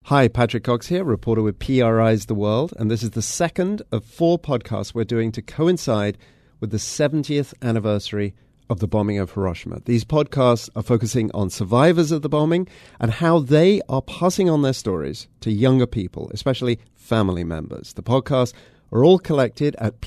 Hi, Patrick Cox here, reporter with PRI's The World, and this is the second of 4 podcasts we're doing to coincide with the 70th anniversary of the bombing of Hiroshima. These podcasts are focusing on survivors of the bombing and how they are passing on their stories to younger people, especially family members. The podcasts are all collected at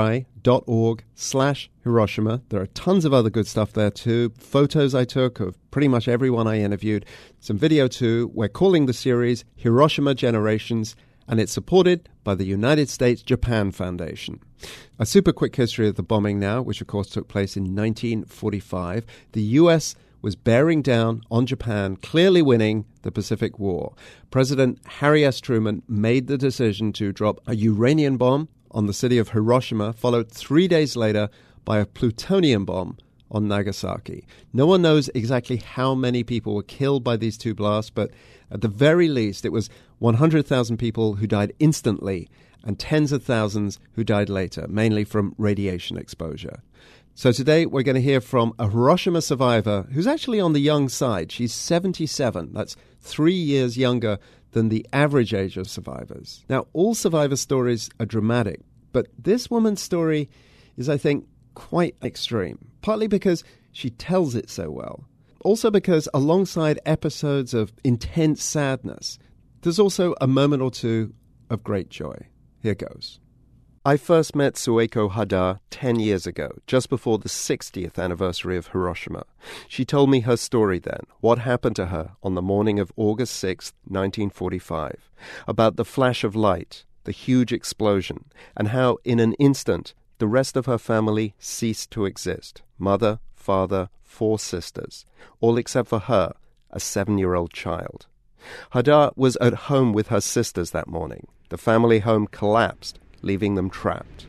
pri.org/Hiroshima. There are tons of other good stuff there too. Photos I took of pretty much everyone I interviewed. Some video too. We're calling the series Hiroshima Generations, and it's supported by the United States-Japan Foundation. A super quick history of the bombing now, which of course took place in 1945. The U.S. was bearing down on Japan, clearly winning the Pacific War. President Harry S. Truman made the decision to drop a uranium bomb on the city of Hiroshima, followed 3 days later by a plutonium bomb on Nagasaki. No one knows exactly how many people were killed by these two blasts, but at the very least, it was 100,000 people who died instantly and tens of thousands who died later, mainly from radiation exposure. So today we're going to hear from a Hiroshima survivor who's actually on the young side. She's 77. That's 3 years younger than the average age of survivors. Now, all survivor stories are dramatic, but this woman's story is, I think, quite extreme, partly because she tells it so well. Also because alongside episodes of intense sadness, there's also a moment or two of great joy. Here goes. I first met Sueko Hadar 10 years ago, just before the 60th anniversary of Hiroshima. She told me her story then, what happened to her on the morning of August 6, 1945, about the flash of light, the huge explosion, and how in an instant the rest of her family ceased to exist. Mother, father, 4 sisters, all except for her, a 7-year-old child. Hadar was at home with her sisters that morning. The family home collapsed, leaving them trapped.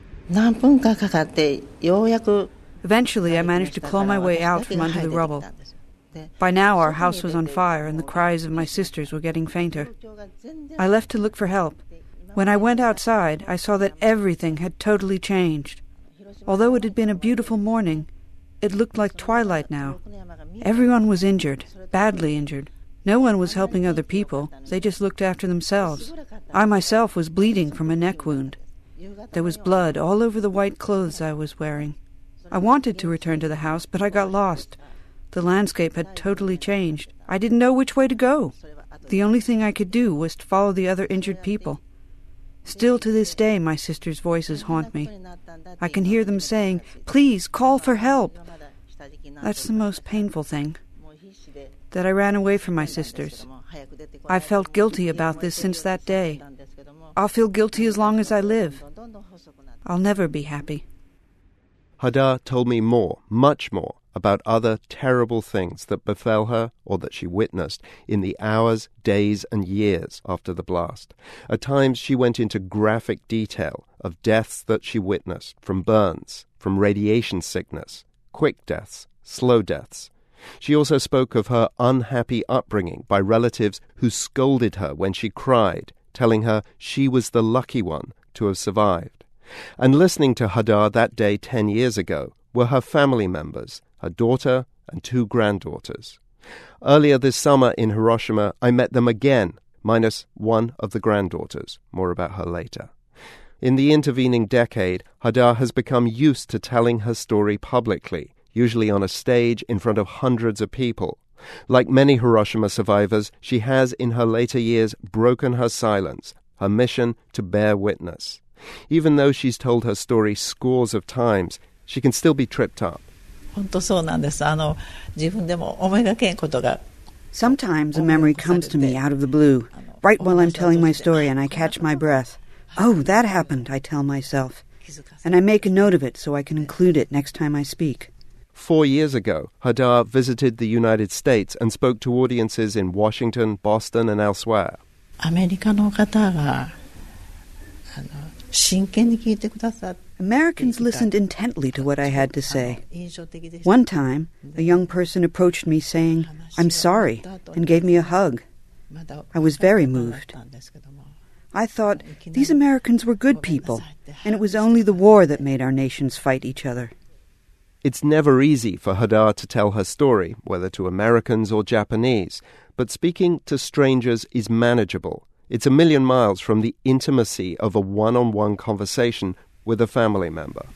Eventually, I managed to claw my way out from under the rubble. By now, our house was on fire, and the cries of my sisters were getting fainter. I left to look for help. When I went outside, I saw that everything had totally changed. Although it had been a beautiful morning, it looked like twilight now. Everyone was injured, badly injured. No one was helping other people. They just looked after themselves. I myself was bleeding from a neck wound. There was blood all over the white clothes I was wearing. I wanted to return to the house, but I got lost. The landscape had totally changed. I didn't know which way to go. The only thing I could do was to follow the other injured people. Still to this day, my sisters' voices haunt me. I can hear them saying, "Please, call for help." That's the most painful thing, that I ran away from my sisters. I've felt guilty about this since that day. I'll feel guilty as long as I live. I'll never be happy. Hadar told me more, much more, about other terrible things that befell her or that she witnessed in the hours, days, and years after the blast. At times she went into graphic detail of deaths that she witnessed, from burns, from radiation sickness, quick deaths, slow deaths. She also spoke of her unhappy upbringing by relatives who scolded her when she cried, telling her she was the lucky one to have survived. And listening to Hadar that day 10 years ago were her family members, her daughter and 2 granddaughters. Earlier this summer in Hiroshima, I met them again, minus one of the granddaughters. More about her later. In the intervening decade, Hadar has become used to telling her story publicly, usually on a stage in front of hundreds of people. Like many Hiroshima survivors, she has in her later years broken her silence, her mission to bear witness. Even though she's told her story scores of times, she can still be tripped up. Sometimes a memory comes to me out of the blue, right while I'm telling my story, and I catch my breath. "Oh, that happened," I tell myself. And I make a note of it so I can include it next time I speak. 4 years ago, Hadar visited the United States and spoke to audiences in Washington, Boston, and elsewhere. Americans listened intently to what I had to say. One time, a young person approached me saying, "I'm sorry," and gave me a hug. I was very moved. I thought, these Americans were good people, and it was only the war that made our nations fight each other. It's never easy for Hadar to tell her story, whether to Americans or Japanese, but speaking to strangers is manageable. It's a million miles from the intimacy of a one-on-one conversation with a family member.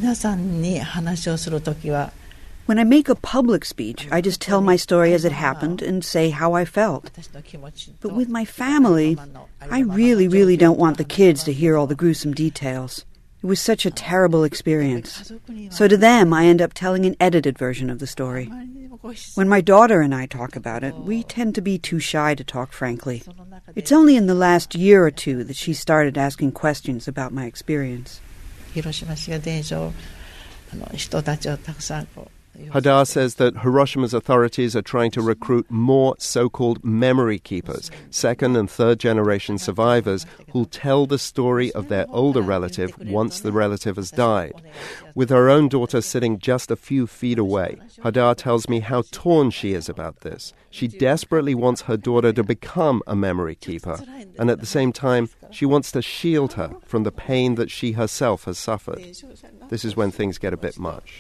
When I make a public speech, I just tell my story as it happened and say how I felt. But with my family, I really don't want the kids to hear all the gruesome details. It was such a terrible experience. So to them, I end up telling an edited version of the story. When my daughter and I talk about it, we tend to be too shy to talk frankly. It's only in the last year or two that she started asking questions about my experience. Hadar says that Hiroshima's authorities are trying to recruit more so-called memory keepers, second and third generation survivors who'll tell the story of their older relative once the relative has died. With her own daughter sitting just a few feet away, Hadar tells me how torn she is about this. She desperately wants her daughter to become a memory keeper, and at the same time, she wants to shield her from the pain that she herself has suffered. This is when things get a bit much.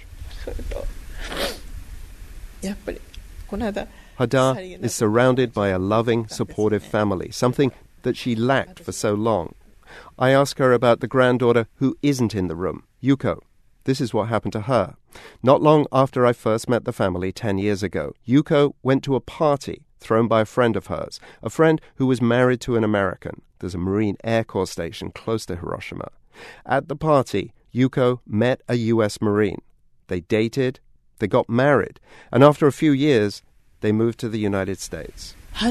Hadar is surrounded by a loving, supportive family, something that she lacked for so long. I ask her about the granddaughter who isn't in the room, Yuko. This is what happened to her. Not long after I first met the family 10 years ago, Yuko went to a party thrown by a friend of hers, a friend who was married to an American. There's a Marine Air Corps station close to Hiroshima. At the party, Yuko met a U.S. Marine. They dated, they got married, and after a few years, they moved to the United States. At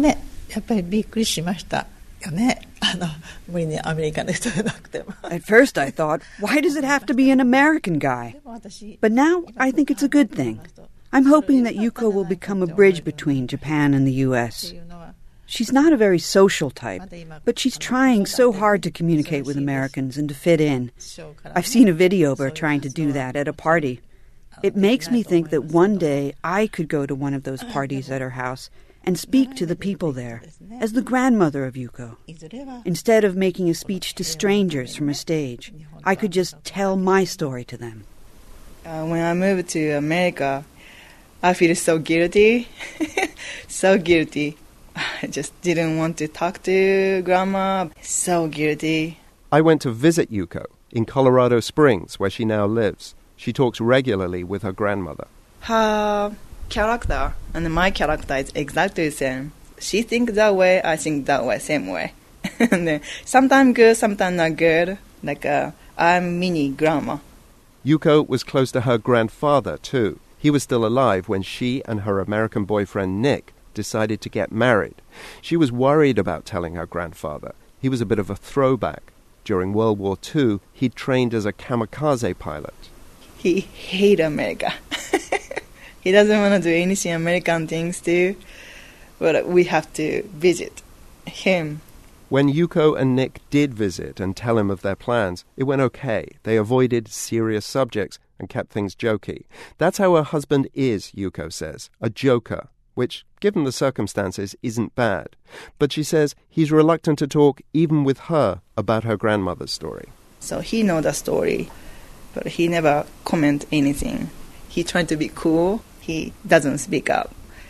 first I thought, why does it have to be an American guy? But now I think it's a good thing. I'm hoping that Yuko will become a bridge between Japan and the U.S. She's not a very social type, but she's trying so hard to communicate with Americans and to fit in. I've seen a video of her trying to do that at a party. It makes me think that one day I could go to one of those parties at her house and speak to the people there as the grandmother of Yuko. Instead of making a speech to strangers from a stage, I could just tell my story to them. When I moved to America, I feel so guilty. So guilty. I just didn't want to talk to Grandma. So guilty. I went to visit Yuko in Colorado Springs, where she now lives. She talks regularly with her grandmother. Her character and my character is exactly the same. She thinks that way, I think that way, same way. And sometimes good, sometimes not good. Like I'm mini grandma. Yuko was close to her grandfather, too. He was still alive when she and her American boyfriend, Nick, decided to get married. She was worried about telling her grandfather. He was a bit of a throwback. During World War II, he trained as a kamikaze pilot. He hates America. He doesn't want to do anything American things too, but we have to visit him. When Yuko and Nick did visit and tell him of their plans, it went okay. They avoided serious subjects and kept things jokey. That's how her husband is, Yuko says, a joker, which, given the circumstances, isn't bad. But she says he's reluctant to talk even with her about her grandmother's story. So he knows the story, but he never comment anything. He tried to be cool. He doesn't speak up.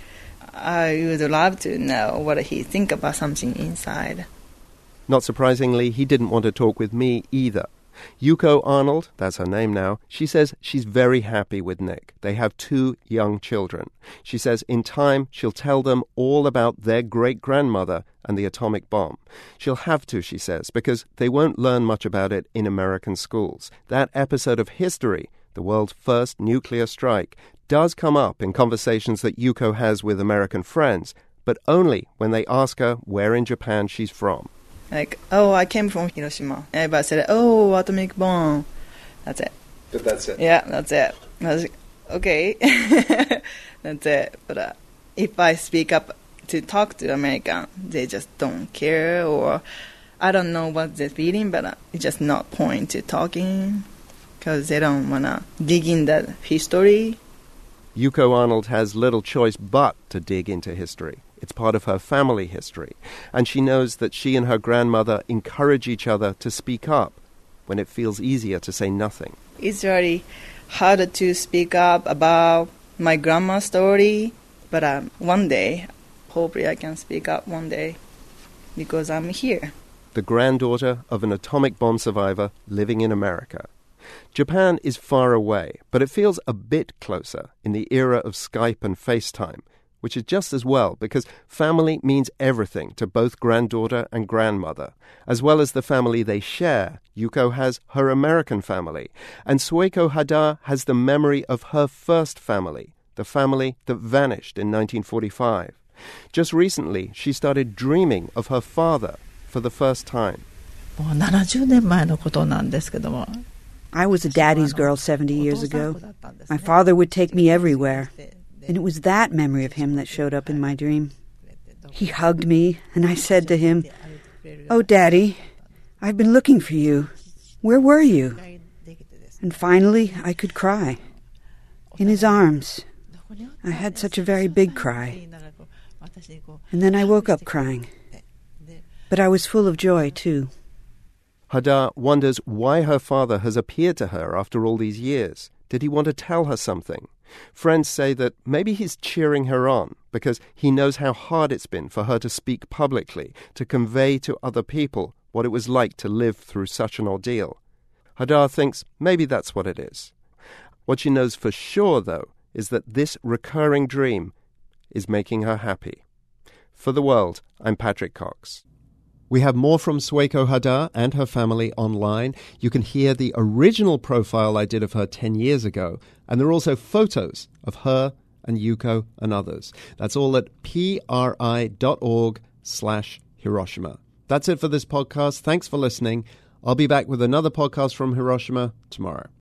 I would love to know what he think about something inside. Not surprisingly, he didn't want to talk with me either. Yuko Arnold, that's her name now, she says she's very happy with Nick. They have 2 young children. She says in time she'll tell them all about their great-grandmother and the atomic bomb. She'll have to, she says, because they won't learn much about it in American schools. That episode of history, the world's first nuclear strike, does come up in conversations that Yuko has with American friends, but only when they ask her where in Japan she's from. Like, oh, I came from Hiroshima. Everybody said, oh, atomic bomb. That's it. But that's it? Yeah, that's it. I was like, okay. That's it. But if I speak up to talk to American, they just don't care, or I don't know what they're feeling, but it's just not point to talking because they don't want to dig in that history. Yuko Arnold has little choice but to dig into history. It's part of her family history, and she knows that she and her grandmother encourage each other to speak up when it feels easier to say nothing. It's really hard to speak up about my grandma's story. But one day, hopefully I can speak up one day because I'm here. The granddaughter of an atomic bomb survivor living in America. Japan is far away, but it feels a bit closer in the era of Skype and FaceTime, which is just as well because family means everything to both granddaughter and grandmother, as well as the family they share. Yuko has her American family, and Sueko Hada has the memory of her first family, the family that vanished in 1945. Just recently, she started dreaming of her father for the first time. もう70年前のことなんですけども。 I was a daddy's girl 70 years ago. My father would take me everywhere, and it was that memory of him that showed up in my dream. He hugged me, and I said to him, "Oh, Daddy, I've been looking for you. Where were you?" And finally, I could cry. In his arms. I had such a very big cry. And then I woke up crying. But I was full of joy, too. Hada wonders why her father has appeared to her after all these years. Did he want to tell her something? Friends say that maybe he's cheering her on because he knows how hard it's been for her to speak publicly, to convey to other people what it was like to live through such an ordeal. Hada thinks maybe that's what it is. What she knows for sure, though, is that this recurring dream is making her happy. For The World, I'm Patrick Cox. We have more from Sueko Hada and her family online. You can hear the original profile I did of her 10 years ago, and there are also photos of her and Yuko and others. That's all at pri.org/Hiroshima. That's it for this podcast. Thanks for listening. I'll be back with another podcast from Hiroshima tomorrow.